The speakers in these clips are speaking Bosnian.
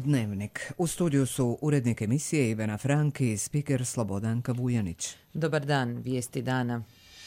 Dnevnik. U studiju su urednik emisije Ivana Franki i spiker Slobodanka Vujanić. Dobar dan, vijesti dana.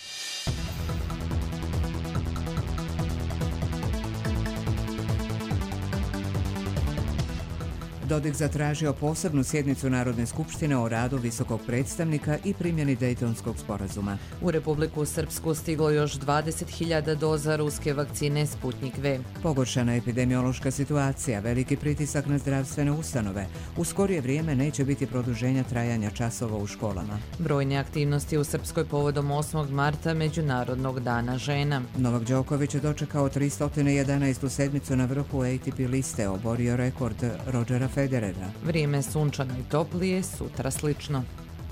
Dodik zatražio posebnu sjednicu Narodne skupštine o radu visokog predstavnika i primjeni Dejtonskog sporazuma. U Republiku Srpsku stiglo još 20.000 doza ruske vakcine Sputnik V. Pogoršana epidemiološka situacija, veliki pritisak na zdravstvene ustanove. U skorije vrijeme neće biti produženja trajanja časova u školama. Brojne aktivnosti u Srpskoj povodom 8. marta Međunarodnog dana žena. Novak Đoković je dočekao 311. sedmicu na vrhu ATP liste, oborio rekord Rodgera Federera. Vrijeme sunčano i toplije, sutra slično.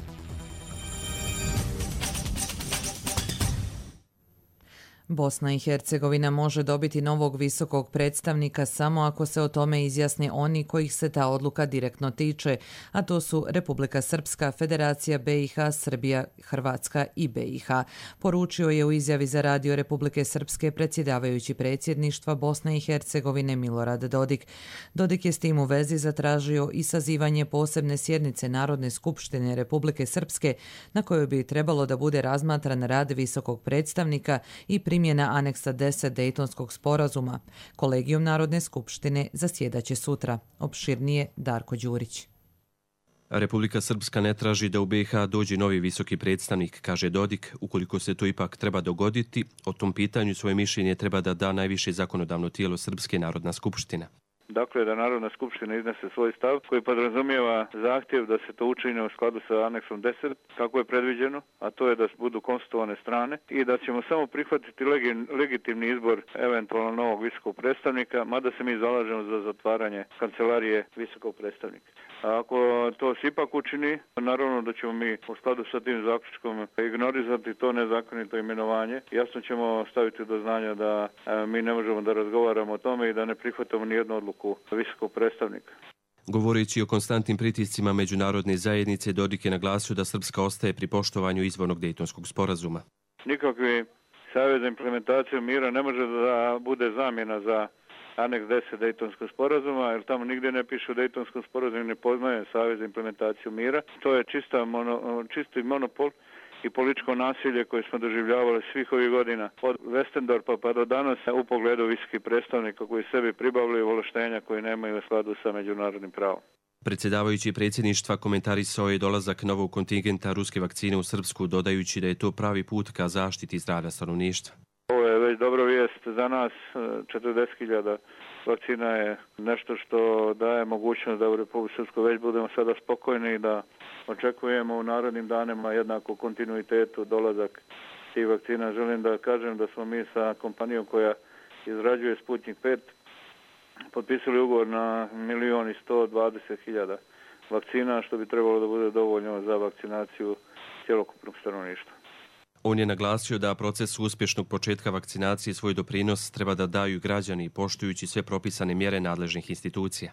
Bosna i Hercegovina može dobiti novog visokog predstavnika samo ako se o tome izjasne oni kojih se ta odluka direktno tiče, a to su Republika Srpska, Federacija BiH, Srbija, Hrvatska i BiH. Poručio je u izjavi za radio Republike Srpske predsjedavajući predsjedništva Bosne i Hercegovine Milorad Dodik. Dodik je s tim u vezi zatražio i sazivanje posebne sjednice Narodne skupštine Republike Srpske na kojoj bi trebalo da bude razmatran rad visokog predstavnika i primjena aneksa 10 Dejtonskog sporazuma. Kolegijum Narodne skupštine zasjedaće sutra. Opširnije Darko Đurić. Republika Srpska ne traži da u BiH dođe novi visoki predstavnik, kaže Dodik. Ukoliko se to ipak treba dogoditi, o tom pitanju svoje mišljenje treba da da najviše zakonodavno tijelo Srpske Narodna skupština. Dakle, da Narodna skupština iznese svoj stav koji podrazumijeva zahtjev da se to učini u skladu sa aneksom 10, kako je predviđeno, a to je da budu konstituovane strane i da ćemo samo prihvatiti legitimni izbor eventualno novog visokog predstavnika, mada se mi zalažemo za zatvaranje kancelarije visokog predstavnika. A ako to se ipak učini, naravno da ćemo mi u skladu sa tim zaključkom ignorizati to nezakonito imenovanje. Jasno ćemo staviti do znanja da mi ne možemo da razgovaramo o tome i da ne prihvatamo nijednu odluku visokog predstavnika. Govoreći o konstantnim pritiscima međunarodne zajednice, Dodik je naglasio da Srpska ostaje pri poštovanju izvornog Dejtonskog sporazuma. Nikakvi savez za implementaciju mira ne može da bude zamjena za aneks 10 Dejtonskog sporazuma, jer tamo nigdje ne piše u Dejtonskom sporazumu, ne poznaje savez za implementaciju mira. To je čisti monopol i političko nasilje koje smo doživljavali svih ovih godina, od Westendorpa pa do danas, u pogledu visokih predstavnika koji sebi pribavljaju ovlaštenja koje nemaju u skladu sa međunarodnim pravom. Predsjedavajući predsjedništva komentarisao je dolazak novog kontingenta ruske vakcine u Srpsku, dodajući da je to pravi put ka zaštiti zdravlja stanovništva. Ovo je već dobra vijest za nas. 40.000 vakcina je nešto što daje mogućnost da u Republici Srpskoj već budemo sada spokojni i da očekujemo u narednim danima jednako kontinuitetu dolazak tih vakcina. Želim da kažem da smo mi sa kompanijom koja izrađuje Sputnik 5 potpisali ugovor na 1.120.000 vakcina, što bi trebalo da bude dovoljno za vakcinaciju cjelokupnog stanovništva. On je naglasio da proces uspješnog početka vakcinacije svoj doprinos treba da daju građani poštujući sve propisane mjere nadležnih institucija.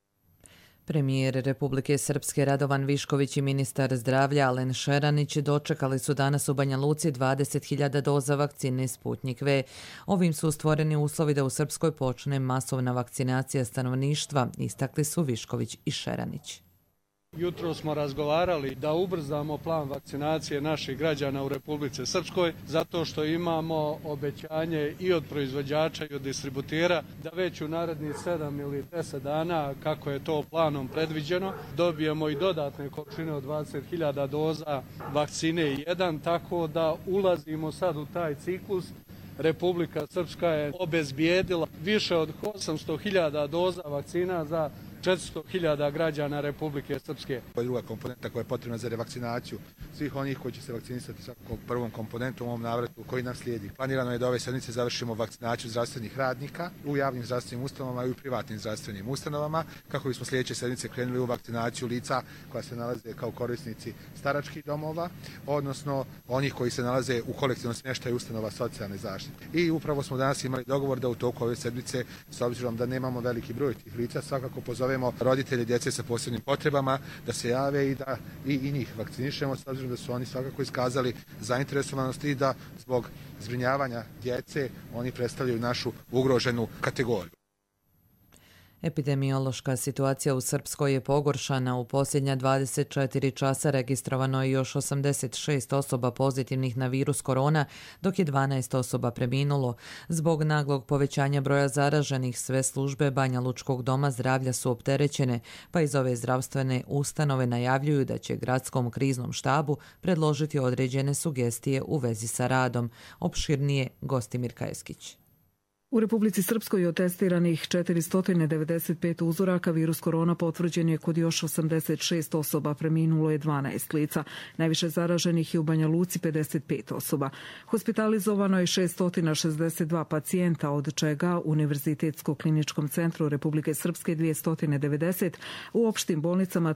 Premijer Republike Srpske Radovan Višković i ministar zdravlja Alen Šeranić dočekali su danas u Banja Luci 20.000 doza vakcine Sputnik V. Ovim su stvoreni uslovi da u Srpskoj počne masovna vakcinacija stanovništva, istakli su Višković i Šeranić. Jutro smo razgovarali da ubrzamo plan vakcinacije naših građana u Republici Srpskoj, zato što imamo obećanje i od proizvođača i od distributera da već u narednih 7 ili 10 dana, kako je to planom predviđeno, dobijemo i dodatne količine od 20.000 doza vakcine 1, tako da ulazimo sad u taj ciklus. Republika Srpska je obezbijedila više od 800.000 doza vakcina za 400.000 građana Republike Srpske. To je druga komponenta koja je potrebna za revakcinaciju svih onih koji će se vakcinisati svakako prvom komponentom u ovom navratu koji nam slijedi. Planirano je da ove sedmice završimo vakcinaciju zdravstvenih radnika u javnim zdravstvenim ustanovama i u privatnim zdravstvenim ustanovama, kako bismo sljedeće sedmice krenuli u vakcinaciju lica koja se nalaze kao korisnici staračkih domova, odnosno onih koji se nalaze u kolektivnom smještaju ustanova socijalne zaštite. I upravo smo danas imali dogovor da u toku ove sedmice, s obzirom da nemamo veliki broj tih lica, svakako pozovemo roditelje djece sa posebnim potrebama da se jave i da i njih vakcinišemo, s obzirom da su oni svakako iskazali zainteresovanost i da zbog zbrinjavanja djece oni predstavljaju našu ugroženu kategoriju. Epidemiološka situacija u Srpskoj je pogoršana. U posljednja 24 časa registrovano je još 86 osoba pozitivnih na virus korona, dok je 12 osoba preminulo. Zbog naglog povećanja broja zaraženih, sve službe Banja Lučkog doma zdravlja su opterećene, pa iz ove zdravstvene ustanove najavljuju da će gradskom kriznom štabu predložiti određene sugestije u vezi sa radom. Opširnije Gostimir Kajeskić. U Republici Srpskoj od testiranih 495 uzoraka virus korona potvrđen je kod još 86 osoba, preminulo je 12 lica. Najviše zaraženih je u Banja Luci 55 osoba. Hospitalizovano je 662 pacijenta, od čega u Univerzitetsko-kliničkom centru Republike Srpske 290, u opštim bolnicama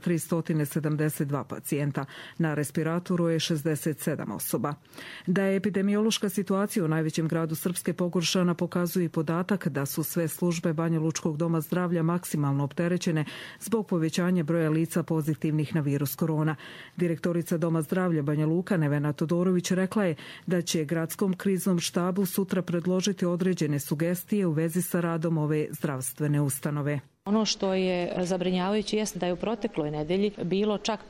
372 pacijenta. Na respiratoru je 67 osoba. Da je epidemiološka situacija u najvećem gradu Srpske pogoršana pokazuje podatak da su sve službe Banja Lučkog doma zdravlja maksimalno opterećene zbog povećanja broja lica pozitivnih na virus korona. Direktorica Doma zdravlja Banja Luka Nevena Todorović rekla je da će gradskom kriznom štabu sutra predložiti određene sugestije u vezi sa radom ove zdravstvene ustanove. Ono što je zabrinjavajuće jeste da je u protekloj nedelji bilo čak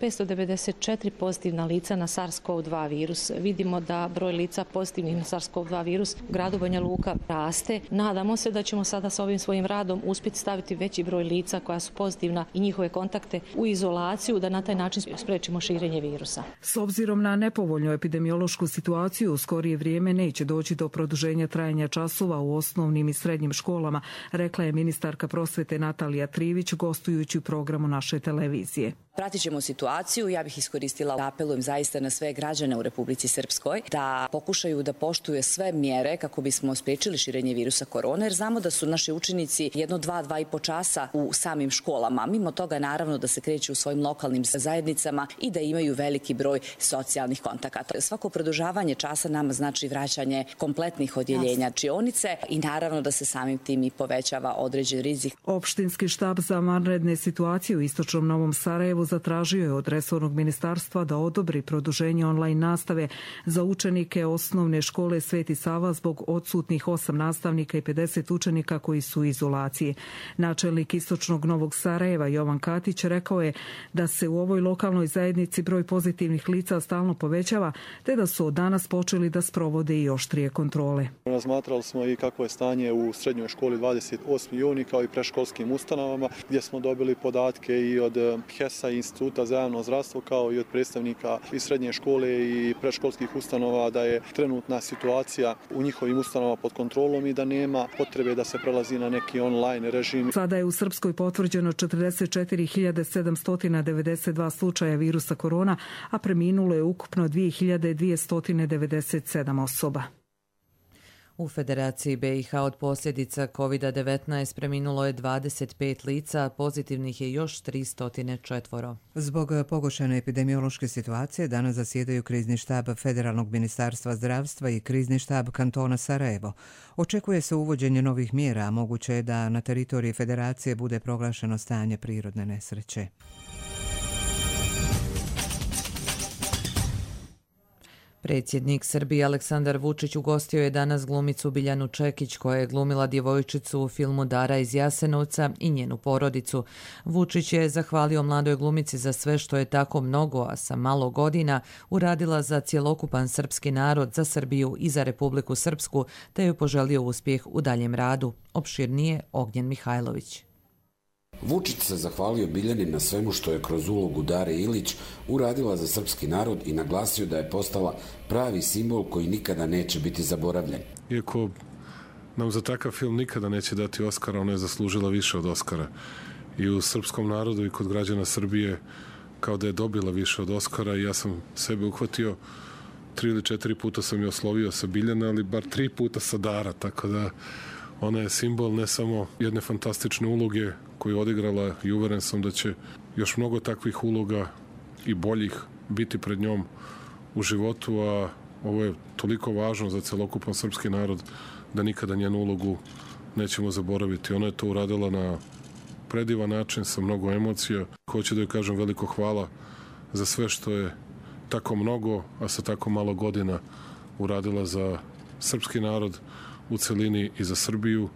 594 pozitivna lica na SARS-CoV-2 virus. Vidimo da broj lica pozitivnih na SARS-CoV-2 virus u gradu Banja Luka raste. Nadamo se da ćemo sada sa ovim svojim radom uspjeti staviti veći broj lica koja su pozitivna i njihove kontakte u izolaciju, da na taj način sprečimo širenje virusa. S obzirom na nepovoljnu epidemiološku situaciju, u skorije vrijeme neće doći do produženja trajanja časova u osnovnim i srednjim školama, rekla je ministarka prosvete Natalija Trivić gostujući u programu naše televizije. Pratit ćemo situaciju, ja bih iskoristila, apelujem zaista na sve građane u Republici Srpskoj da pokušaju da poštuju sve mjere kako bismo spriječili širenje virusa korona, jer znamo da su naši učenici 2,5 časa u samim školama. Mimo toga naravno da se kreću u svojim lokalnim zajednicama i da imaju veliki broj socijalnih kontakata. Svako produžavanje časa nama znači vraćanje kompletnih odjeljenja čionice i naravno da se samim tim i povećava određen rizik. Opštinski štab za vanredne situacije u istočnom Novom Sarajevu zatražio je od resornog ministarstva da odobri produženje online nastave za učenike osnovne škole Sveti Sava zbog odsutnih 8 nastavnika i 50 učenika koji su u izolaciji. Načelnik istočnog Novog Sarajeva Jovan Katić rekao je da se u ovoj lokalnoj zajednici broj pozitivnih lica stalno povećava, te da su od danas počeli da sprovode i oštrije kontrole. Razmatrali smo i kakvo je stanje u srednjoj školi 28. juni kao i predškolskim ustanovama, gdje smo dobili podatke i od HES-a i Instituta za javno zdravstvo kao i od predstavnika i srednje škole i predškolskih ustanova da je trenutna situacija u njihovim ustanovama pod kontrolom i da nema potrebe da se prelazi na neki online režim. Sada je u Srpskoj potvrđeno 44.792 slučaja virusa korona, a preminulo je ukupno 2.297 osoba. U Federaciji BiH od posljedica COVID-19 preminulo je 25 lica, a pozitivnih je još 304. Zbog pogoršane epidemiološke situacije danas zasjedaju krizni štab Federalnog ministarstva zdravstva i krizni štab kantona Sarajevo. Očekuje se uvođenje novih mjera, a moguće je da na teritoriji Federacije bude proglašeno stanje prirodne nesreće. Predsjednik Srbije Aleksandar Vučić ugostio je danas glumicu Biljanu Čekić koja je glumila djevojčicu u filmu Dara iz Jasenovca i njenu porodicu. Vučić je zahvalio mladoj glumici za sve što je tako mnogo, a sa malo godina uradila za cjelokupan srpski narod, za Srbiju i za Republiku Srpsku, te joj poželio uspjeh u daljem radu. Opširnije Ognjen Mihajlović. Vučić se zahvalio Biljani na svemu što je kroz ulogu Dare Ilić uradila za srpski narod i naglasio da je postala pravi simbol koji nikada neće biti zaboravljen. Iako nam za takav film nikada neće dati Oskara, ona je zaslužila više od Oskara. I u srpskom narodu i kod građana Srbije kao da je dobila više od Oskara i ja sam sebe uhvatio 3 ili 4 puta sam je oslovio sa Biljana, ali bar 3 puta sa Dara, tako da ona je simbol ne samo jedne fantastične uloge koju je odigrala i uveren sam da će još mnogo takvih uloga i boljih biti pred njom u životu, a ovo je toliko važno za celokupan srpski narod da nikada njenu ulogu nećemo zaboraviti. Ona je to uradila na predivan način, sa mnogo emocija. Hoću da joj kažem veliko hvala za sve što je tako mnogo, a sa tako malo godina uradila za srpski narod u celini i za Srbiju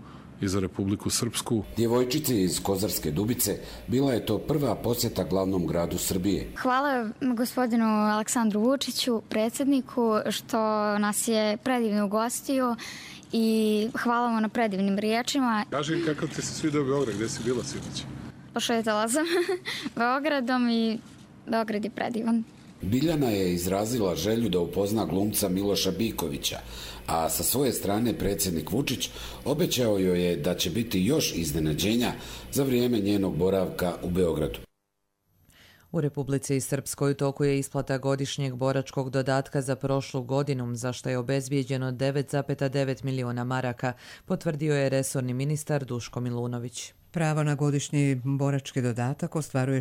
i za Republiku Srpsku. Djevojčici iz Kozarske Dubice bila je to prva posjeta glavnom gradu Srbije. Hvala gospodinu Aleksandru Vučiću, predsjedniku, što nas je predivno ugostio i hvala vam na predivnim riječima. Kaži kako ti se svidio Beograd, gdje si bila sinoć? Pošetala sam Beogradom i Beograd je predivan. Biljana je izrazila želju da upozna glumca Miloša Bikovića, a sa svoje strane predsjednik Vučić obećao joj je da će biti još iznenađenja za vrijeme njenog boravka u Beogradu. U Republici Srpskoj u toku je isplata godišnjeg boračkog dodatka za prošlu godinu, za što je obezbijeđeno 9,9 milijuna maraka, potvrdio je resorni ministar Duško Milunović. Pravo na godišnji borački dodatak ostvaruje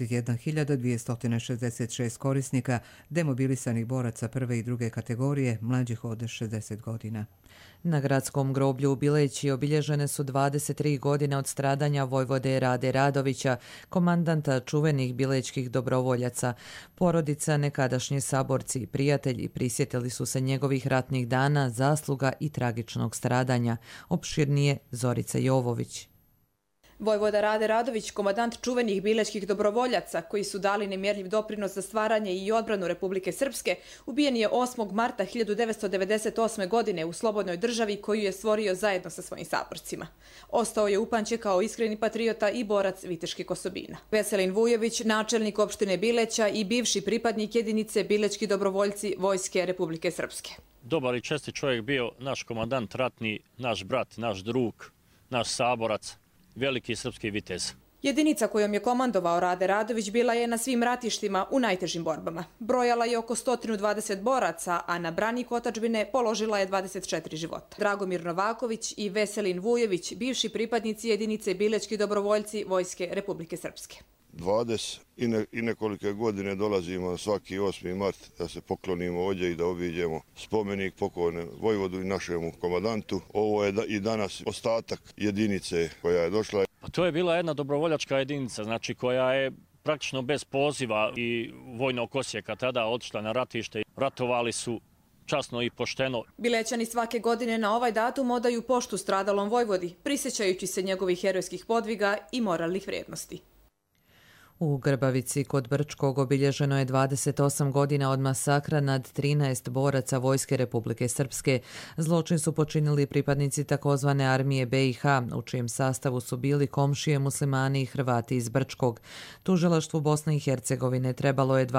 61.266 korisnika demobilisanih boraca prve i druge kategorije mlađih od 60 godina. Na gradskom groblju u Bileći obilježene su 23 godine od stradanja vojvode Rade Radovića, komandanta čuvenih bilečkih dobrovoljaca. Porodica, nekadašnji saborci i prijatelji prisjetili su se njegovih ratnih dana, zasluga i tragičnog stradanja. Opširnije Zorica Jovović. Vojvoda Rade Radović, komandant čuvenih bilečkih dobrovoljaca koji su dali nemjerljiv doprinos za stvaranje i odbranu Republike Srpske, ubijen je 8. marta 1998. godine u slobodnoj državi koju je stvorio zajedno sa svojim saborcima. Ostao je upamćen kao iskreni patriota i borac viteških osobina. Veselin Vujović, načelnik opštine Bileća i bivši pripadnik jedinice bilečki dobrovoljci Vojske Republike Srpske. Dobar i čestit čovjek bio naš komandant ratni, naš brat, naš drug, naš saborac, veliki srpski vitez. Jedinica kojom je komandovao Rade Radović bila je na svim ratištima u najtežim borbama. Brojala je oko 120 boraca, a na branik otadžbine položila je 24 života. Dragomir Novaković i Veselin Vujović, bivši pripadnici jedinice bilečki dobrovoljci Vojske Republike Srpske. 20 i nekolike godine dolazimo svaki 8. mart da se poklonimo ovdje i da obiđemo spomenik pokojnom vojvodu i našemu komandantu. Ovo je i danas ostatak jedinice koja je došla. Pa to je bila jedna dobrovoljačka jedinica, znači koja je praktično bez poziva i vojnog osijeka tada otišla na ratište. Ratovali su časno i pošteno. Bilećani svake godine na ovaj datum odaju poštu stradalom vojvodi, prisjećajući se njegovih herojskih podviga i moralnih vrijednosti. U Grbavici kod Brčkog obilježeno je 28 godina od masakra nad 13 boraca Vojske Republike Srpske. Zločin su počinili pripadnici takozvane armije BiH, u čijem sastavu su bili komšije muslimani i Hrvati iz Brčkog. Tužilaštvu Bosne i Hercegovine trebalo je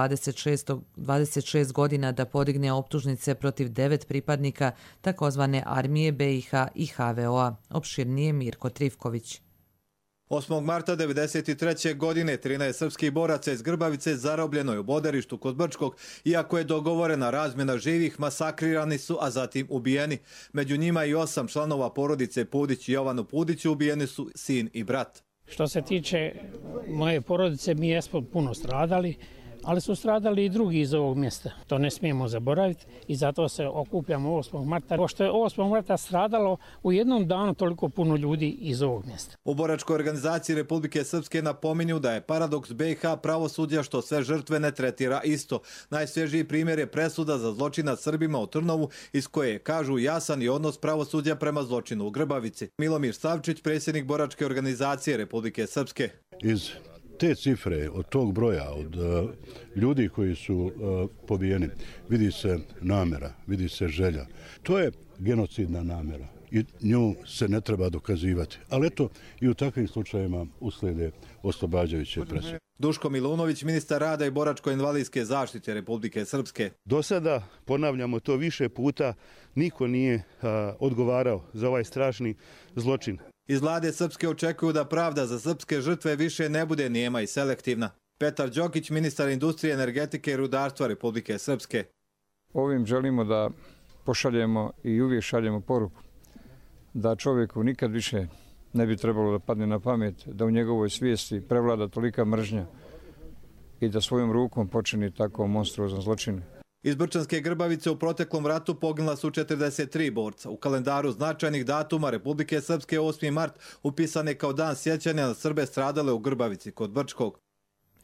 26 godina da podigne optužnice protiv 9 pripadnika takozvane armije BiH i HVO-a. Opširnije Mirko Trivković. 8. marta 1993. godine 13 srpskih boraca iz Grbavice zarobljeno je u Boderištu kod Brčkog, iako je dogovorena razmjena živih, masakrirani su, a zatim ubijeni. Među njima i 8 članova porodice Pudić i Jovanu Pudiću ubijeni su sin i brat. Što se tiče moje porodice, mi jesmo puno stradali, ali su stradali i drugi iz ovog mjesta. To ne smijemo zaboraviti i zato se okupljamo 8. marta. Pošto je 8. marta stradalo u jednom danu toliko puno ljudi iz ovog mjesta. U boračkoj organizaciji Republike Srpske napominju da je paradoks BiH pravosuđa što sve žrtve ne tretira isto. Najsvježiji primjer je presuda za zločin nad Srbima u Trnovu, iz koje kažu jasan i odnos pravosuđa prema zločinu u Grbavici. Milomir Savčić, predsjednik boračke organizacije Republike Srpske. Iz te cifre, od tog broja, od ljudi koji su pobijeni, vidi se namjera, vidi se želja. To je genocidna namjera i nju se ne treba dokazivati. Ali eto, i u takvim slučajevima uslijede oslobađajuće presude. Duško Milunović, ministar rada i boračko-invalidske zaštite Republike Srpske. Do sada, ponavljamo to više puta, niko nije odgovarao za ovaj strašni zločin. Iz vlade Srpske očekuju da pravda za srpske žrtve više ne bude nijema i selektivna. Petar Đokić, ministar industrije, energetike i rudarstva Republike Srpske. Ovim želimo da pošaljemo i uvijek šaljemo poruku da čovjeku nikad više ne bi trebalo da padne na pamet da u njegovoj svijesti prevlada tolika mržnja i da svojom rukom počini tako monstruozan zločin. Iz Brčanske Grbavice u proteklom ratu poginula su 43 borca. U kalendaru značajnih datuma Republike Srpske 8. mart upisan je kao dan sjećanja na Srbe stradale u Grbavici kod Brčkog.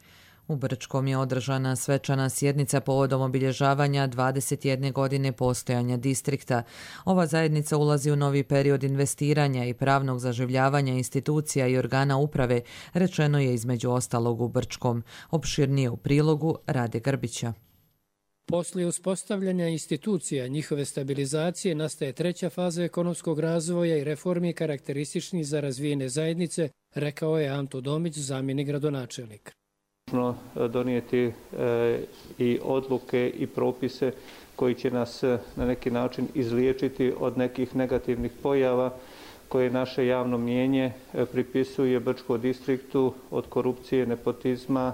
U Brčkom je održana svečana sjednica povodom obilježavanja 21 godine postojanja distrikta. Ova zajednica ulazi u novi period investiranja i pravnog zaživljavanja institucija i organa uprave, rečeno je između ostalog u Brčkom. Opširnije u prilogu Rade Grbića. Poslije uspostavljanja institucija, njihove stabilizacije, nastaje treća faza ekonomskog razvoja i reformi karakterističnih za razvijene zajednice, rekao je Anto Domić, zamjenik gradonačelnika. Donijeti i odluke i propise koji će nas na neki način izliječiti od nekih negativnih pojava koje naše javno mnijenje pripisuje Brčkom distriktu, od korupcije, nepotizma,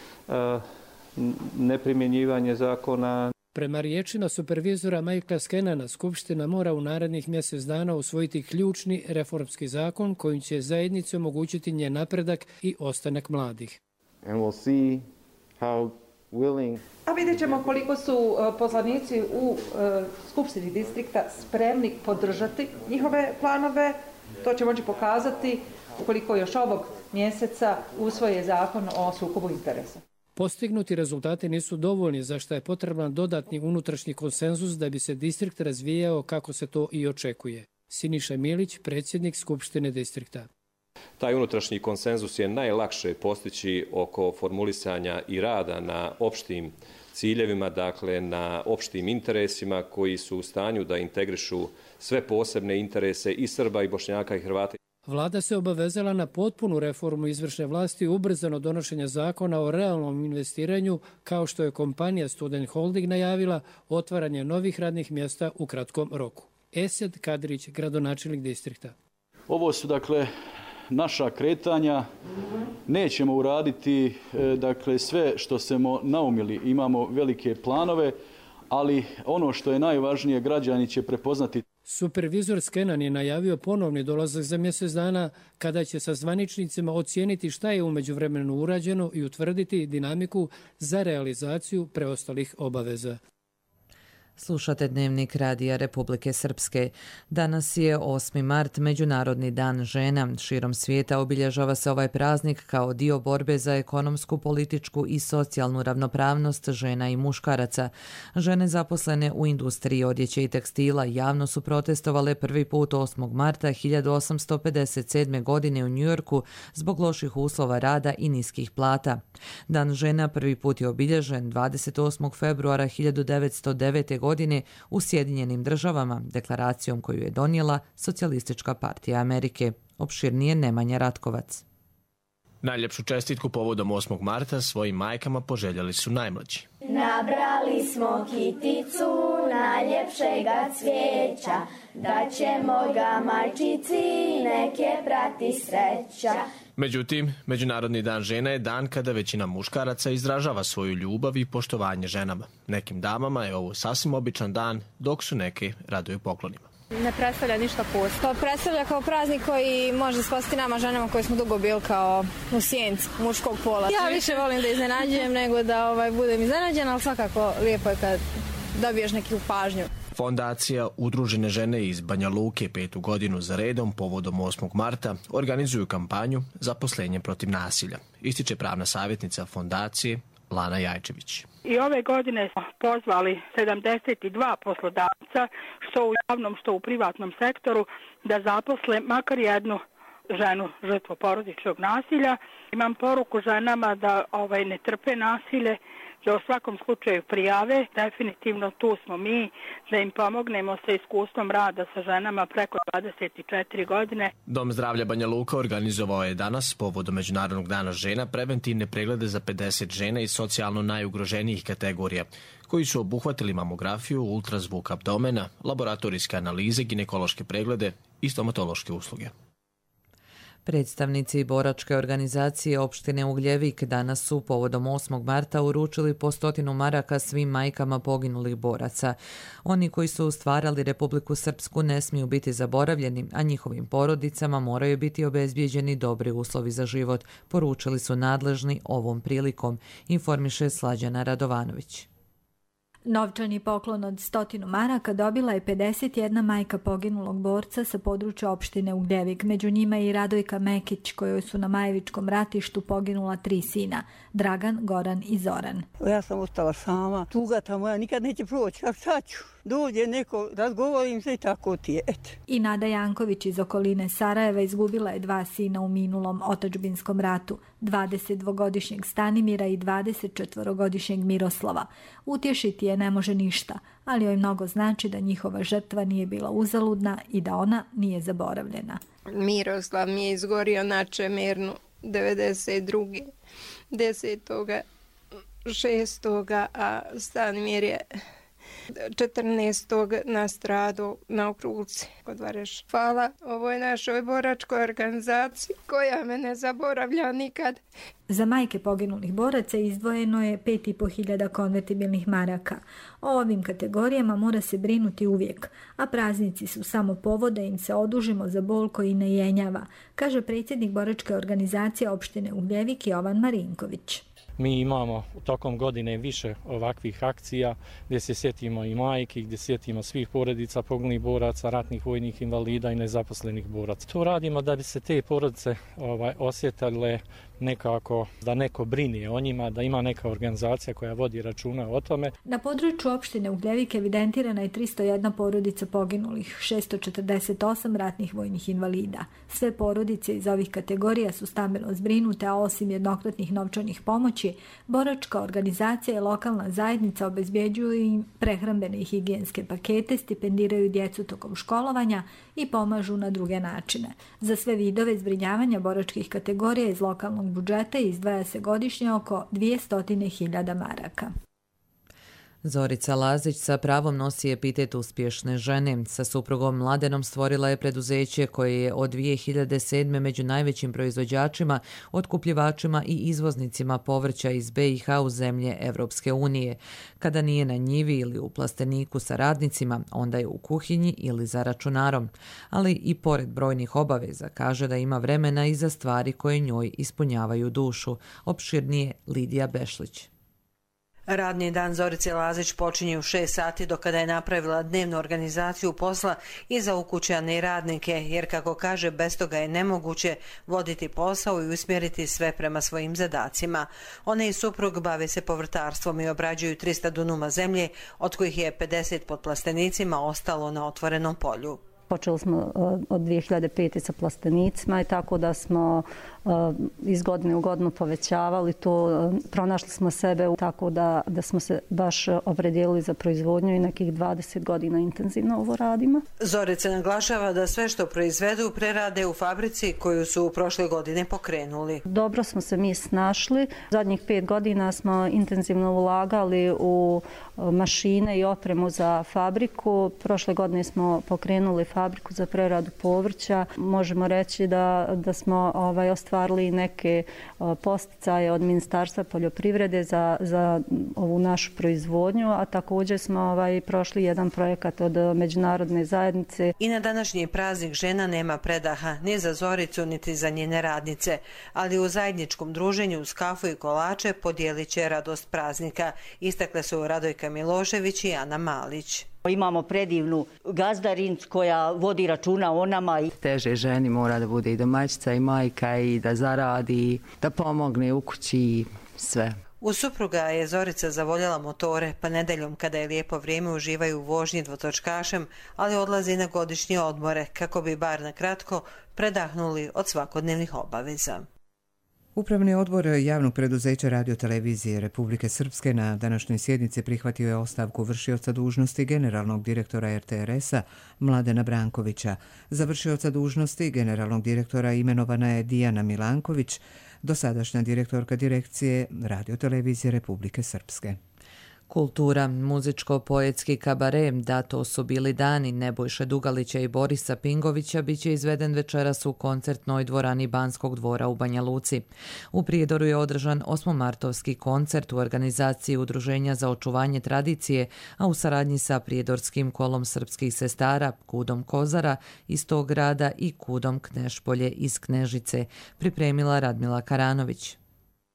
neprimjenjivanje zakona. Prema riječima supervizora Michaela Skenana, Skupština mora u narednih mjesec dana usvojiti ključni reformski zakon kojim će zajednici omogućiti njen napredak i ostanak mladih. A vidjet ćemo koliko su poslanici u Skupštini distrikta spremni podržati njihove planove. To će moći pokazati ukoliko još ovog mjeseca usvoje zakon o sukobu interesa. Postignuti rezultati nisu dovoljni, za što je potreban dodatni unutrašnji konsenzus da bi se distrikt razvijao kako se to i očekuje. Siniša Milić, predsjednik Skupštine distrikta. Taj unutrašnji konsenzus je najlakše postići oko formulisanja i rada na opštim ciljevima, dakle na opštim interesima koji su u stanju da integrišu sve posebne interese i Srba i Bošnjaka i Hrvata. Vlada se obavezala na potpunu reformu izvršne vlasti i ubrzano donošenje zakona o realnom investiranju, kao što je kompanija Student Holding najavila otvaranje novih radnih mjesta u kratkom roku. Esed Kadrić, gradonačelnik distrikta. Ovo su dakle naša kretanja. Nećemo uraditi dakle sve što smo naumili. Imamo velike planove, ali ono što je najvažnije, građani će prepoznati. Supervizor Skenan je najavio ponovni dolazak za mjesec dana kada će sa zvaničnicima ocijeniti šta je u međuvremenu urađeno i utvrditi dinamiku za realizaciju preostalih obaveza. Slušate Dnevnik Radija Republike Srpske. Danas je 8. mart, Međunarodni dan žena. Širom svijeta obilježava se ovaj praznik kao dio borbe za ekonomsku, političku i socijalnu ravnopravnost žena i muškaraca. Žene zaposlene u industriji odjeće i tekstila javno su protestovale prvi put 8. marta 1857. godine u Njujorku zbog loših uslova rada i niskih plata. Dan žena prvi put je obilježen 28. februara 1909. godine u Sjedinjenim državama, deklaracijom koju je donijela Socijalistička partija Amerike. Opširnije Nemanja Ratkovac. Najljepšu čestitku povodom 8. marta svojim majkama poželjeli su najmlađi. Nabrali smo kiticu najljepšega cvijeća, da ćemo ga majčici neke prati sreća. Međutim, Međunarodni dan žena je dan kada većina muškaraca izražava svoju ljubav i poštovanje ženama. Nekim damama je ovo sasvim običan dan, dok su neke raduju poklonima. Ne predstavlja ništa posebno. To predstavlja kao praznik koji može spasiti nama ženama koji smo dugo bili kao u sjenci muškog pola. Ja više volim da iznenađujem nego da budem iznenađena, ali svakako lijepo je kad dobiješ neku pažnju. Fondacija Udružene žene iz Banja Luke 5. godinu za redom povodom 8. marta organizuju kampanju Zaposlenje protiv nasilja, ističe pravna savjetnica fondacije Lana Jajčević. I ove godine smo pozvali 72 poslodavca, što u javnom, što u privatnom sektoru, da zaposle makar jednu ženu žrtvu porodičnog nasilja. Imam poruku ženama da ne trpe nasilje, da u svakom slučaju prijave. Definitivno tu smo mi da im pomognemo sa iskustvom rada sa ženama preko 24 godine. Dom zdravlja Banja Luka organizovao je danas povodom Međunarodnog dana žena preventivne preglede za 50 žena iz socijalno najugroženijih kategorija, koji su obuhvatili mamografiju, ultrazvuk abdomena, laboratorijske analize, ginekološke preglede i stomatološke usluge. Predstavnici boračke organizacije opštine Ugljevik danas su povodom 8. marta uručili po 100 maraka svim majkama poginulih boraca. Oni koji su stvarali Republiku Srpsku ne smiju biti zaboravljeni, a njihovim porodicama moraju biti obezbijeđeni dobri uslovi za život, poručili su nadležni ovom prilikom, informiše Slađana Radovanović. Novčani poklon od 100 maraka dobila je 51 majka poginulog borca sa područja opštine Ugljevik. Među njima je i Radojka Mekić, kojoj su na Majevičkom ratištu poginula 3 sina, Dragan, Goran i Zoran. Ja sam ostala sama, tuga ta moja nikad neće proći, kako sad ću? Dođe neko, razgovorim se i tako ti je. I Nada Janković iz okoline Sarajeva izgubila je 2 sina u minulom otadžbinskom ratu, 22-godišnjeg Stanimira i 24-godišnjeg Miroslava. Utješiti je ne može ništa, ali joj mnogo znači da njihova žrtva nije bila uzaludna i da ona nije zaboravljena. Miroslav mi je izgorio na Čemernu 92. 10.6. a Stanimir je 14. nastradao na Okruci kod Vareša. Hvala ovoj našoj boračkoj organizaciji koja me ne zaboravlja nikad. Za majke poginulih boraca izdvojeno je 5.500 konvertibilnih maraka. O ovim kategorijama mora se brinuti uvijek, a praznici su samo povod da im se odužimo za bol koji ne jenjava, kaže predsjednik boračke organizacije opštine Ugljevik Jovan Marinković. Mi imamo tokom godine više ovakvih akcija gdje se sjetimo i majki, gdje sjetimo svih porodica poginulih boraca, ratnih vojnih invalida i nezaposlenih boraca. To radimo da bi se te porodice osjetile nekako, da neko brine o njima, da ima neka organizacija koja vodi računa o tome. Na području opštine Ugljevik evidentirana je 301 porodica poginulih, 648 ratnih vojnih invalida. Sve porodice iz ovih kategorija su stambeno zbrinute, a osim jednokratnih novčanih pomoći, boračka organizacija i lokalna zajednica obezbjeđuju im prehrambene i higijenske pakete, stipendiraju djecu tokom školovanja i pomažu na druge načine. Za sve vidove zbrinjavanja boračkih kategorija iz lokalnog budžeta izdvaja se godišnje oko 200.000 maraka. Zorica Lazić sa pravom nosi epitet uspješne žene. Sa suprugom Mladenom stvorila je preduzeće koje je od 2007. među najvećim proizvođačima, otkupljivačima i izvoznicima povrća iz BiH u zemlje Evropske unije. Kada nije na njivi ili u plasteniku sa radnicima, onda je u kuhinji ili za računarom. Ali i pored brojnih obaveza kaže da ima vremena i za stvari koje njoj ispunjavaju dušu. Opširnije Lidija Bešlić. Radni dan Zorice Lazić počinje u 6 sati do kada je napravila dnevnu organizaciju posla i za ukućane radnike, jer kako kaže, bez toga je nemoguće voditi posao i usmjeriti sve prema svojim zadacima. Ona i suprug bave se povrtarstvom i obrađuju 300 dunuma zemlje, od kojih je 50 pod plastenicima ostalo na otvorenom polju. Počeli smo od 2005. sa plastenicima i tako da smo iz godine u godinu povećavali to. Pronašli smo sebe tako da smo se baš opredijelili za proizvodnju i nekih 20 godina intenzivno ovo radimo. Zorica naglašava da sve što proizvedu prerade u fabrici koju su u prošle godine pokrenuli. Dobro smo se mi snašli. Zadnjih 5 godina smo intenzivno ulagali u mašine i opremu za fabriku. Prošle godine smo pokrenuli fabriku za preradu povrća. Možemo reći da smo ostvarili neke posticaje od Ministarstva poljoprivrede za ovu našu proizvodnju, a također smo prošli jedan projekat od međunarodne zajednice. I na današnji praznik žena nema predaha ni za Zoricu niti za njene radnice, ali u zajedničkom druženju uz kafu i kolače podijelit će radost praznika, istakle su Radojka Milošević i Ana Malić. Imamo predivnu gazdarincu koja vodi računa o nama. Teže ženi mora da bude i domaćica i majka i da zaradi, da pomogne u kući i sve. U supruga je Zorica zavoljela motore, pa nedeljom kada je lijepo vrijeme uživaju u vožnji dvotočkašem, ali odlazi na godišnje odmore kako bi bar na kratko predahnuli od svakodnevnih obaveza. Upravni odbor javnog preduzeća radiotelevizije Republike Srpske na današnjoj sjednici prihvatio je ostavku vršioca dužnosti generalnog direktora RTRS-a Mladena Brankovića. Za vršioca dužnosti generalnog direktora imenovana je Dijana Milanković, dosadašnja direktorka direkcije radiotelevizije Republike Srpske. Kultura, muzičko-poetski kabare, da to su bili dani Nebojše Dugalića i Borisa Pingovića, bit će izveden večeras u koncertnoj dvorani Banskog dvora u Banja Luci. U Prijedoru je održan 8-martovski koncert u organizaciji Udruženja za očuvanje tradicije, a u saradnji sa Prijedorskim kolom srpskih sestara, Kudom Kozara iz tog grada i Kudom Knešpolje iz Knežice, pripremila Radmila Karanović.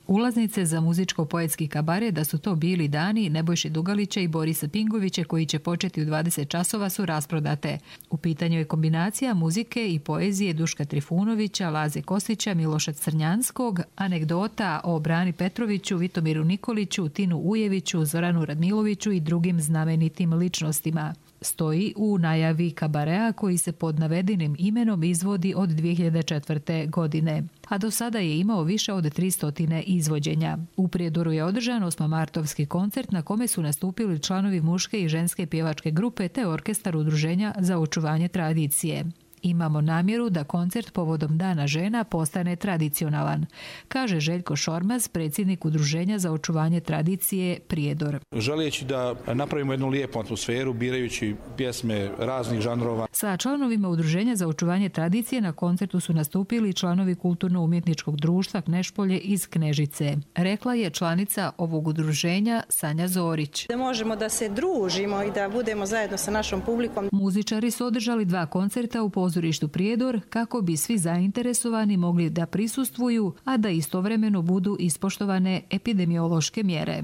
Ulaznice za muzičko-poetski kabaret Da su to bili dani Nebojše Dugalića i Borisa Pingovića koji će početi u 20 časova su rasprodate. U pitanju je kombinacija muzike i poezije Duška Trifunovića, Laze Kostića, Miloša Crnjanskog, anegdota o Brani Petroviću, Vitomiru Nikoliću, Tinu Ujeviću, Zoranu Radmiloviću i drugim znamenitim ličnostima. Stoji u najavi kabarea koji se pod navedenim imenom izvodi od 2004. godine, a do sada je imao više od 300 izvođenja. U Prijedoru je održan 8-martovski koncert na kome su nastupili članovi muške i ženske pjevačke grupe te orkestar Udruženja za očuvanje tradicije. Imamo namjeru da koncert povodom Dana žena postane tradicionalan, kaže Željko Šormaz, predsjednik Udruženja za očuvanje tradicije Prijedor. Želijeći da napravimo jednu lijepu atmosferu, birajući pjesme raznih žanrova. Sa članovima Udruženja za očuvanje tradicije na koncertu su nastupili članovi Kulturno-umjetničkog društva Knešpolje iz Knežice. Rekla je članica ovog udruženja Sanja Zorić. Da možemo da se družimo i da budemo zajedno sa našom publikom. Muzičari su održali 2 koncerta u pozorištu Prijedor kako bi svi zainteresovani mogli da prisustvuju, a da istovremeno budu ispoštovane epidemiološke mjere.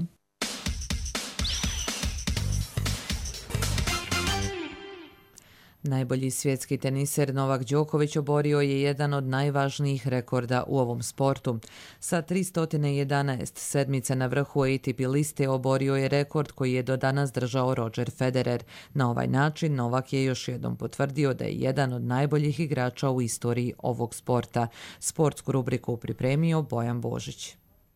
Najbolji svjetski teniser Novak Đoković oborio je jedan od najvažnijih rekorda u ovom sportu. Sa 311 sedmice na vrhu ATP liste oborio je rekord koji je do danas držao Roger Federer. Na ovaj način Novak je još jednom potvrdio da je jedan od najboljih igrača u istoriji ovog sporta. Sportsku rubriku pripremio Bojan Božić.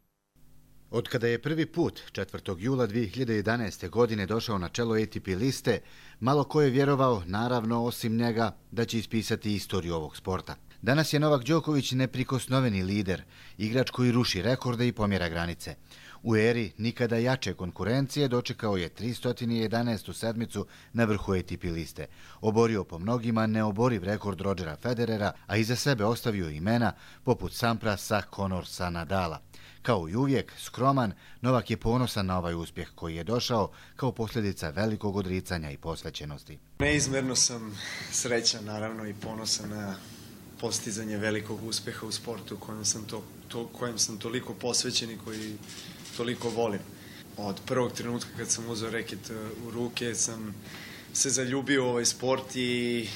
Od kada je prvi put 4. jula 2011. godine došao na čelo ATP liste, malo ko je vjerovao, naravno osim njega, da će ispisati istoriju ovog sporta. Danas je Novak Đoković neprikosnoveni lider, igrač koji ruši rekorde i pomjera granice. U eri nikada jače konkurencije dočekao je 311. sedmicu na vrhu ATP liste. Oborio po mnogima neoboriv rekord Rogera Federera, a iza sebe ostavio imena poput Samprasa, Connorsa, Nadala. Kao i uvijek, skroman, Novak je ponosan na ovaj uspjeh koji je došao kao posljedica velikog odricanja i posvećenosti. Neizmjerno sam srećan, naravno, i ponosan na postizanje velikog uspjeha u sportu kojem sam toliko posvećen i koji toliko volim. Od prvog trenutka kad sam uzeo reket u ruke sam se zaljubio u ovaj sport i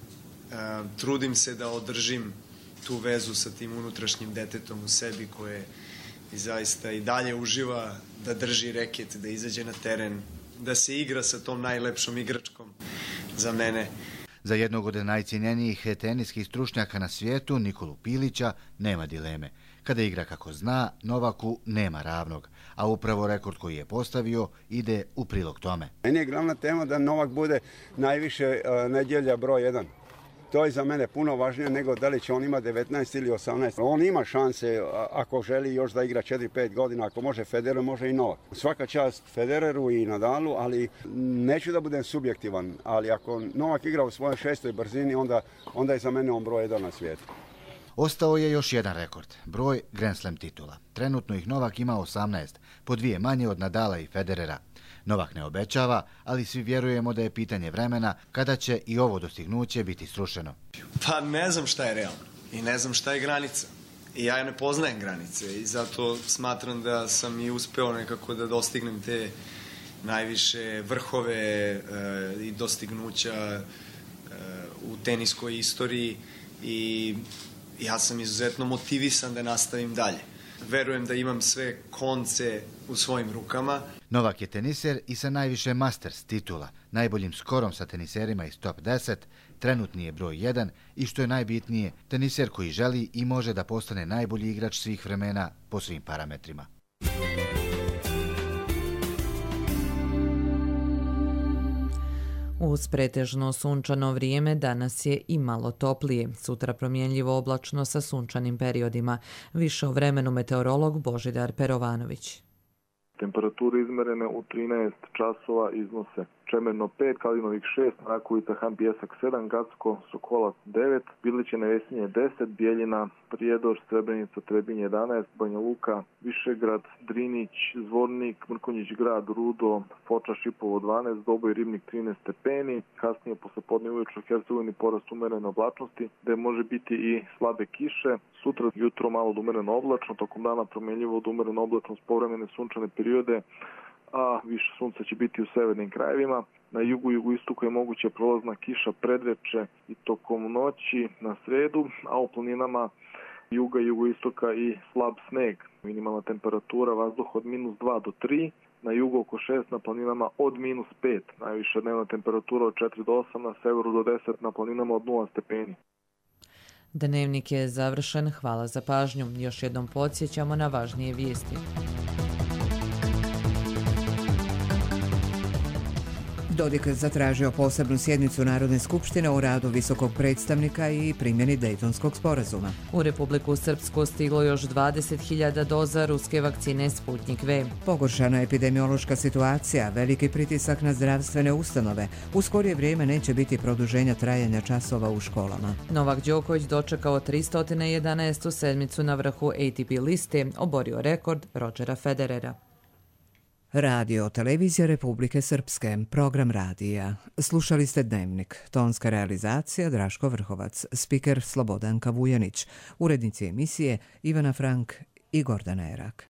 trudim se da održim tu vezu sa tim unutrašnjim detetom u sebi koje i zaista i dalje uživa da drži reket, da izađe na teren, da se igra sa tom najlepšom igračkom za mene. Za jednog od najcijenjenijih teniskih stručnjaka na svijetu, Nikolu Pilića, nema dileme. Kada igra kako zna, Novaku nema ravnog, a upravo rekord koji je postavio ide u prilog tome. Meni je glavna tema da Novak bude najviše nedjelja broj 1. To je za mene puno važnije nego da li će on ima 19 ili 18. On ima šanse ako želi još da igra 4-5 godina, ako može Federer, može i Novak. Svaka čast Federeru i Nadalu, ali neću da budem subjektivan, ali ako Novak igra u svojoj 6. brzini, onda je za mene on broj 1 na svijetu. Ostao je još jedan rekord, broj Grand Slam titula. Trenutno ih Novak ima 18, po 2 manje od Nadala i Federera. Novak ne obećava, ali svi vjerujemo da je pitanje vremena kada će i ovo dostignuće biti srušeno. Pa ne znam šta je realno i ne znam šta je granica. I ja ne poznajem granice i zato smatram da sam i uspeo nekako da dostignem te najviše vrhove i dostignuća u teniskoj istoriji i ja sam izuzetno motivisan da nastavim dalje. Verujem da imam sve konce u svojim rukama. Novak je teniser i sa najviše Masters titula, najboljim skorom sa teniserima iz top 10, trenutni je broj 1 i što je najbitnije, teniser koji želi i može da postane najbolji igrač svih vremena po svim parametrima. Uz pretežno sunčano vrijeme danas je i malo toplije. Sutra promjenljivo oblačno sa sunčanim periodima. Više o vremenu meteorolog Božidar Perovanović. Temperature izmerene u 13 časova iznose Čemerno 5, Kalinovik 6, Mrakovica, Han Pijesak 7, Gacko, Sokolac 9, Bilićine, Vesinje 10, Bijeljina, Prijedor, Srebrenica, Trebinje 11, Banja Luka, Višegrad, Drinić, Zvornik, Mrkonjić grad, Rudo, Foča, Šipovo 12, Doboj, Ribnik 13 stepeni, kasnije posle podne uveče u Hercegovini porast umerene oblačnosti, gde može biti i slabe kiše. Sutra jutro malo umereno oblačno, tokom dana promjenljivo od umereno oblačnost, povremene sunčane periode, a više sunca će biti u severnim krajevima. Na jugu i jugoistoku je moguća prolazna kiša predveče i tokom noći na sredu, a u planinama juga i jugoistoka i slab sneg. Minimalna temperatura vazduha od -2 do 3, na jugu oko 6, na planinama od -5. Najviša dnevna temperatura od 4 do 8, na severu do 10, na planinama od 0 stepeni. Dnevnik je završen, hvala za pažnju. Još jednom podsjećamo na važnije vijesti. Dodik zatražio posebnu sjednicu Narodne skupštine o radu visokog predstavnika i primjeni Dejtonskog sporazuma. U Republiku Srpsku stiglo još 20.000 doza ruske vakcine Sputnik V. Pogoršana epidemiološka situacija, veliki pritisak na zdravstvene ustanove. U skorije vrijeme neće biti produženja trajanja časova u školama. Novak Đoković dočekao 311. sedmicu na vrhu ATP liste, oborio rekord Rodgera Federera. Radio Televizija Republike Srpske, program radija. Slušali ste Dnevnik, tonska realizacija Draško Vrhovac, spiker Slobodanka Vujanić, urednici emisije Ivana Frank i Gordana Erak.